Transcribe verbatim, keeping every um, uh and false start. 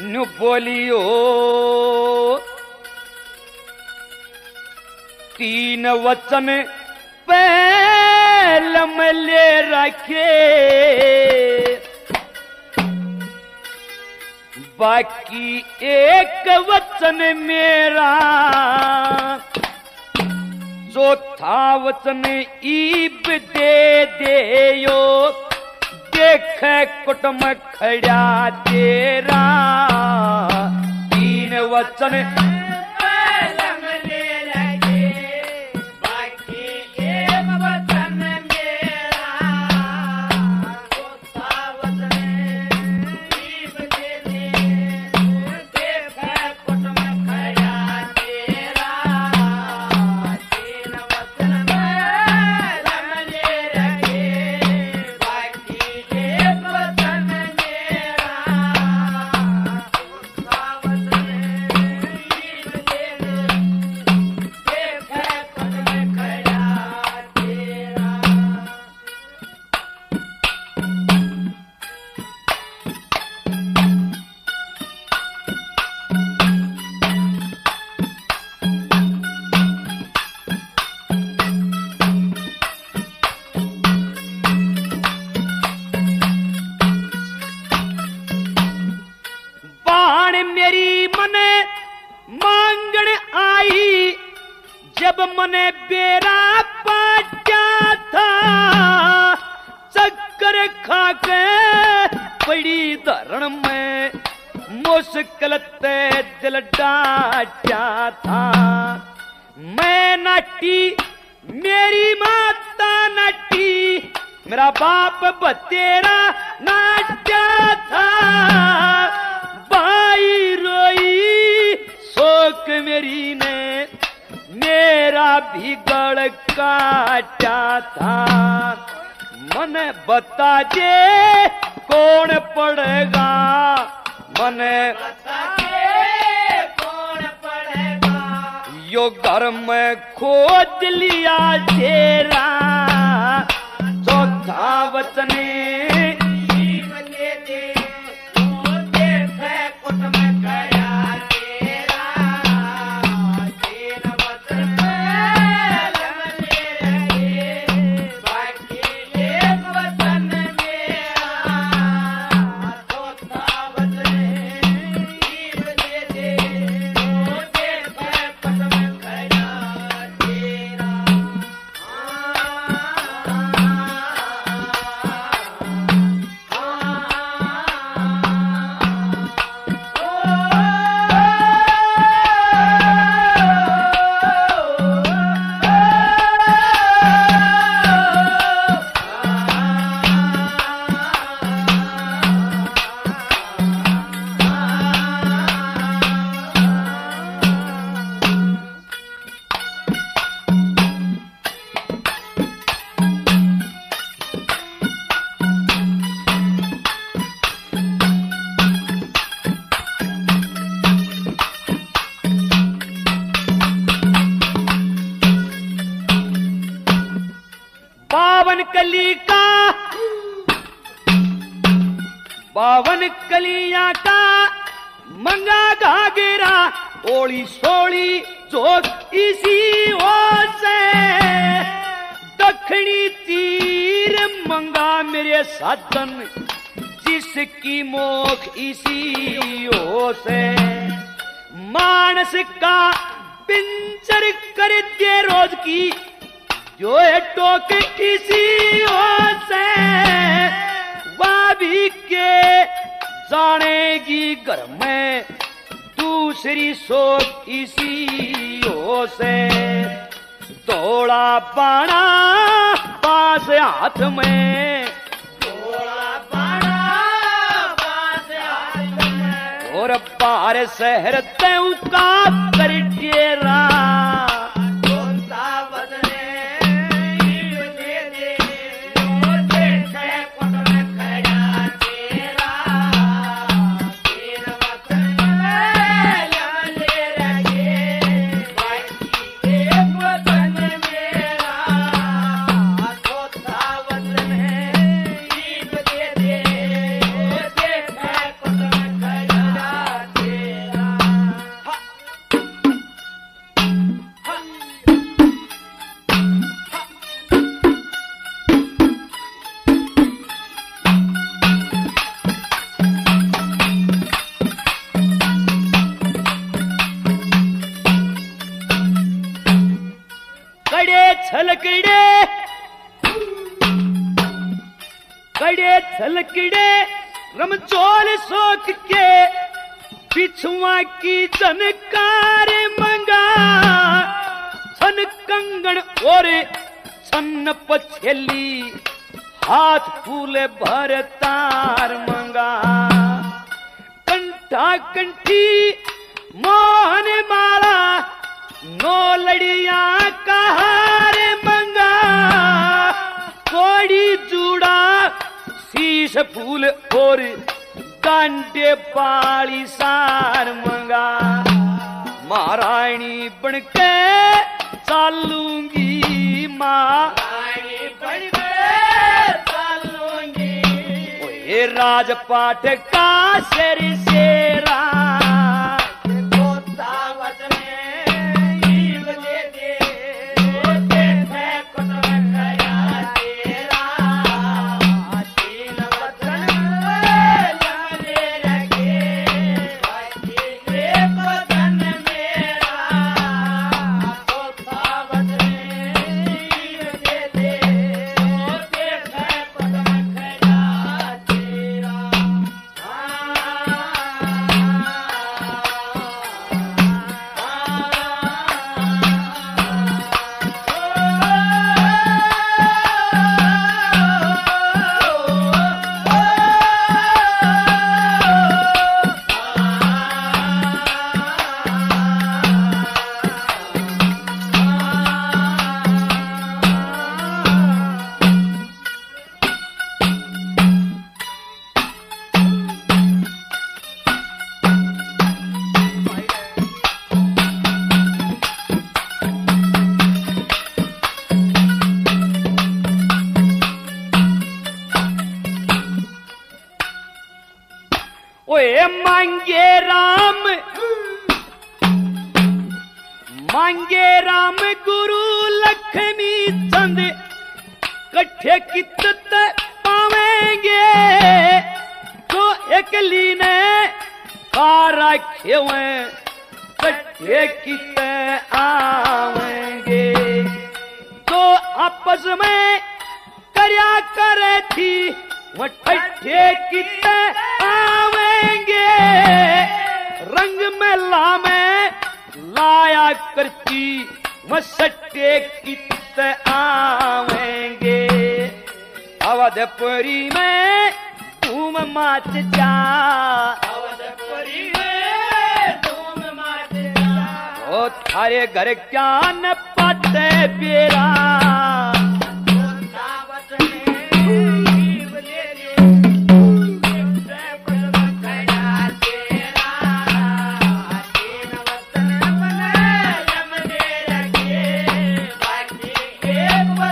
नु बोलियो तीन वचन पहल में ले रखे, बाकी एक वचन मेरा, चौथा वचन ईब दे देयो, देख कुटुम खड़ा तेरा। तीन वचन जब मने बेरा पाचा था, चक्कर खा के पड़ी धरण में, मुश्किल ते दिल डाटा था। मैं नाटी मेरी माता नाटी, मेरा बाप बतेरा नाचा था। भाई रोई शोक मेरी ने, मेरा भी गड़ काटा था। मन बता दे कौन पड़ेगा, मन बता दे कौन पड़ेगा। यो घर में खोद लिया तेरा, चौथा वचन बावन कली का बावन कलियां का मंगा घाघरा, ओली सोली जोग इसी ओर से। दक्षिणी तीर मंगा मेरे साधन, जिसकी मोख इसी ओर से। मानस का पिंजर कर दे रोज की, जो है टोक इसी ओर से। वाभी के जानेगी घर में, दूसरी सोच इसी ओर से। थोड़ा बाणा पास हाथ में, थोड़ा बाणा पास हाथ में। और बाहर शहर तऊ का कर डेरा, छलकड़े रमचोल शोक के पिछुआ की जनकार मंगा छन कंगन और छन पछेली हाथ फूल भर तार मंगा कंठा कंठी मोहन माला नो लड़िया कहार मंगा कोड़ी जूड़ा शीश फूल और डांडे पाली सार मंगा महारानी बनके चालूंगी माँ बनके चालूंगी ये राजपाट का शेर शेरा ओए मांगे राम मांगे राम गुरु लक्ष्मी चंद कट्ठे कित पावेंगे जो एकली ने कारा खेवे कट्ठे कित आवेंगे तो आपस में करया करे थी वो ठट्ठे कित आवेंगे रंग मेला में लाया करती मसट्टे कित आवेंगे अवधपुरी में धूम मच जा अवधपुरी में धूम मच जा ओ थारे घर क्या न पाते बेरा What?